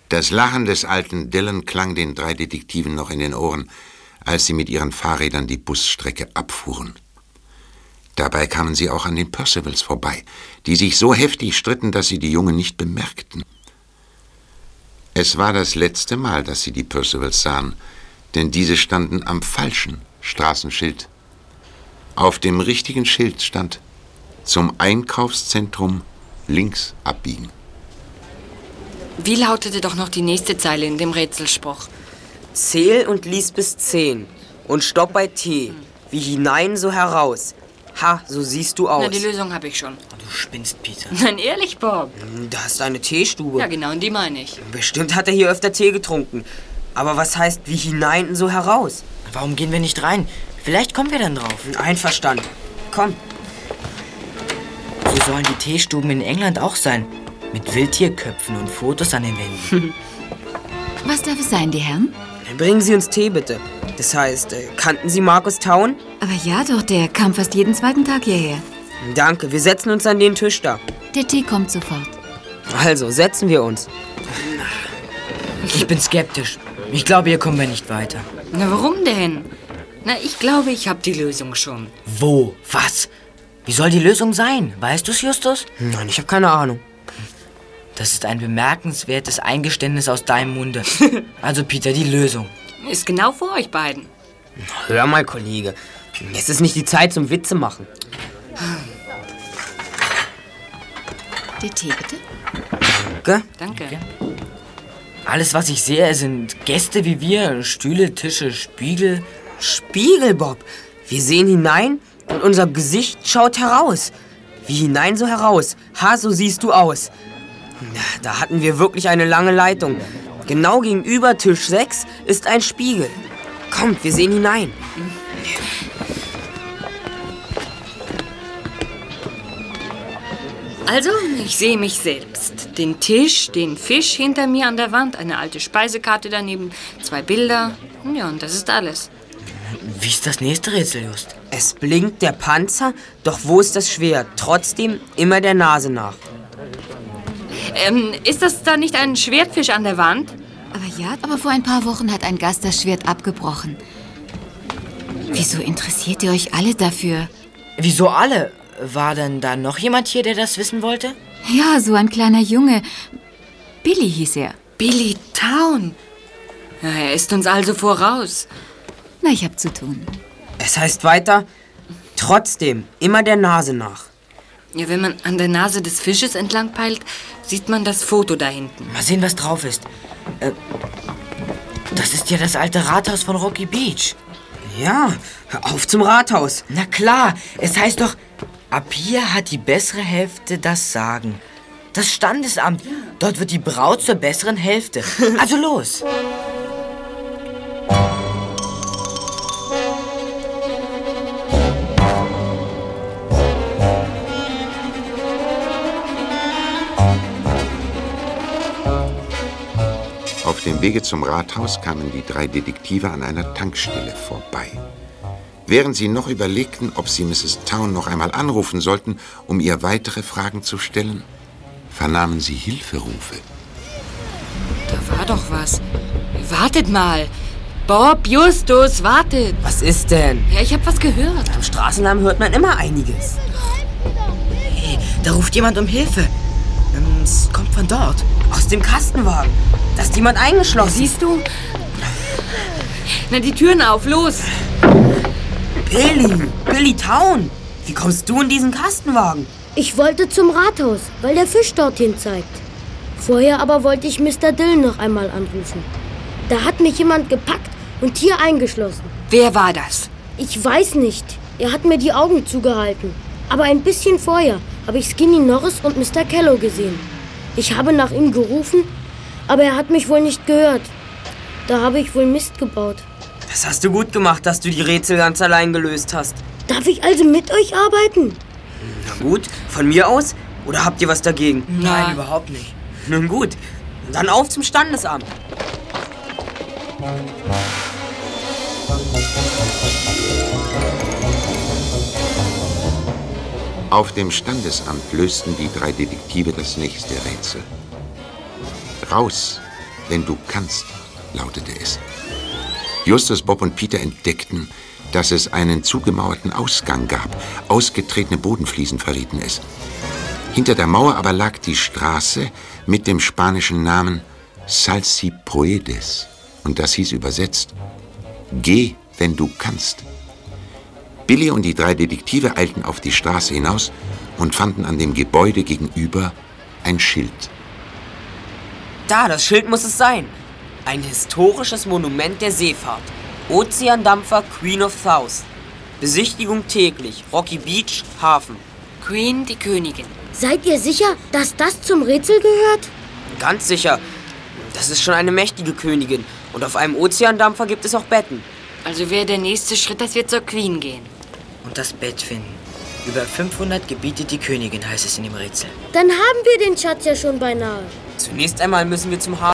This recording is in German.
Das Lachen des alten Dillon klang den 3 Detektiven noch in den Ohren, als sie mit ihren Fahrrädern die Busstrecke abfuhren. Dabei kamen sie auch an den Percivals vorbei, die sich so heftig stritten, dass sie die Jungen nicht bemerkten. Es war das letzte Mal, dass sie die Percivals sahen, denn diese standen am falschen Straßenschild. Auf dem richtigen Schild stand: zum Einkaufszentrum links abbiegen. Wie lautete doch noch die nächste Zeile in dem Rätselspruch? Zähl und lies bis 10 und stopp bei T. Wie hinein, so heraus. Ha, so siehst du aus. Na, die Lösung habe ich schon. Du spinnst, Peter. Nein, ehrlich, Bob. Da ist eine Teestube. Ja, genau, und die meine ich. Bestimmt hat er hier öfter Tee getrunken. Aber was heißt wie hinein, so heraus? Warum gehen wir nicht rein? Vielleicht kommen wir dann drauf. Einverstanden. Komm. So sollen die Teestuben in England auch sein. Mit Wildtierköpfen und Fotos an den Wänden. Was darf es sein, die Herren? Bringen Sie uns Tee, bitte. Das heißt, kannten Sie Markus Town? Aber ja doch, der kam fast jeden zweiten Tag hierher. Danke, wir setzen uns an den Tisch da. Der Tee kommt sofort. Also, setzen wir uns. Ich bin skeptisch. Ich glaube, hier kommen wir nicht weiter. Na, warum denn? Na, ich glaube, ich habe die Lösung schon. Wo? Was? Wie soll die Lösung sein? Weißt du's, Justus? Nein, ich habe keine Ahnung. Das ist ein bemerkenswertes Eingeständnis aus deinem Munde. Also, Peter, die Lösung. Ist genau vor euch beiden. Hör mal, Kollege. Es ist nicht die Zeit zum Witze machen. Der Tee, bitte? Danke. Danke. Alles, was ich sehe, sind Gäste wie wir. Stühle, Tische, Spiegel. Spiegel, Bob. Wir sehen hinein und unser Gesicht schaut heraus. Wie hinein, so heraus. Ha, so siehst du aus. Da hatten wir wirklich eine lange Leitung. Genau gegenüber Tisch 6 ist ein Spiegel. Kommt, wir sehen hinein. Also, ich sehe mich selbst. Den Tisch, den Fisch hinter mir an der Wand, eine alte Speisekarte daneben, 2 Bilder. Ja, und das ist alles. Wie ist das nächste Rätsel, Just? Es blinkt der Panzer, doch wo ist das Schwert? Trotzdem immer der Nase nach. Ist das da nicht ein Schwertfisch an der Wand? Aber vor ein paar Wochen hat ein Gast das Schwert abgebrochen. Wieso interessiert ihr euch alle dafür? Wieso alle? War denn da noch jemand hier, der das wissen wollte? Ja, so ein kleiner Junge. Billy hieß er. Billy Town. Ja, er ist uns also voraus. Na, ich hab zu tun. Es heißt weiter, trotzdem immer der Nase nach. Ja, wenn man an der Nase des Fisches entlang peilt, sieht man das Foto da hinten. Mal sehen, was drauf ist. Das ist ja das alte Rathaus von Rocky Beach. Ja, auf zum Rathaus. Na klar, es heißt doch, ab hier hat die bessere Hälfte das Sagen. Das Standesamt, dort wird die Braut zur besseren Hälfte. Also los. Auf dem Wege zum Rathaus kamen die 3 Detektive an einer Tankstelle vorbei. Während sie noch überlegten, ob sie Mrs. Town noch einmal anrufen sollten, um ihr weitere Fragen zu stellen, vernahmen sie Hilferufe. Da war doch was. Wartet mal. Bob, Justus, wartet. Was ist denn? Ja, ich hab was gehört. Am Straßenlärm hört man immer einiges. Hey, da ruft jemand um Hilfe. Es kommt von dort. Aus dem Kastenwagen. Da ist jemand eingeschlossen. Siehst du? Na, die Türen auf, los. Billy Town. Wie kommst du in diesen Kastenwagen? Ich wollte zum Rathaus, weil der Fisch dorthin zeigt. Vorher aber wollte ich Mr. Dillon noch einmal anrufen. Da hat mich jemand gepackt und hier eingeschlossen. Wer war das? Ich weiß nicht. Er hat mir die Augen zugehalten. Aber ein bisschen vorher habe ich Skinny Norris und Mr. Kello gesehen. Ich habe nach ihm gerufen, aber er hat mich wohl nicht gehört. Da habe ich wohl Mist gebaut. Das hast du gut gemacht, dass du die Rätsel ganz allein gelöst hast. Darf ich also mit euch arbeiten? Na gut, von mir aus? Oder habt ihr was dagegen? Nein, überhaupt nicht. Nun gut, dann auf zum Standesamt. Auf dem Standesamt lösten die 3 Detektive das nächste Rätsel. Raus wenn du kannst, lautete es. Justus, Bob und Peter entdeckten, dass es einen zugemauerten Ausgang gab. Ausgetretene Bodenfliesen verrieten es. Hinter der Mauer aber lag die Straße mit dem spanischen Namen Salsipuedes. Und das hieß übersetzt: Geh, wenn du kannst. Billy und die 3 Detektive eilten auf die Straße hinaus und fanden an dem Gebäude gegenüber ein Schild. Da, das Schild muss es sein. Ein historisches Monument der Seefahrt. Ozeandampfer Queen of South. Besichtigung täglich. Rocky Beach, Hafen. Queen, die Königin. Seid ihr sicher, dass das zum Rätsel gehört? Ganz sicher. Das ist schon eine mächtige Königin. Und auf einem Ozeandampfer gibt es auch Betten. Also wäre der nächste Schritt, dass wir zur Queen gehen. Und das Bett finden. Über 500 gebietet die Königin, heißt es in dem Rätsel. Dann haben wir den Schatz ja schon beinahe. Zunächst einmal müssen wir zum Hafen.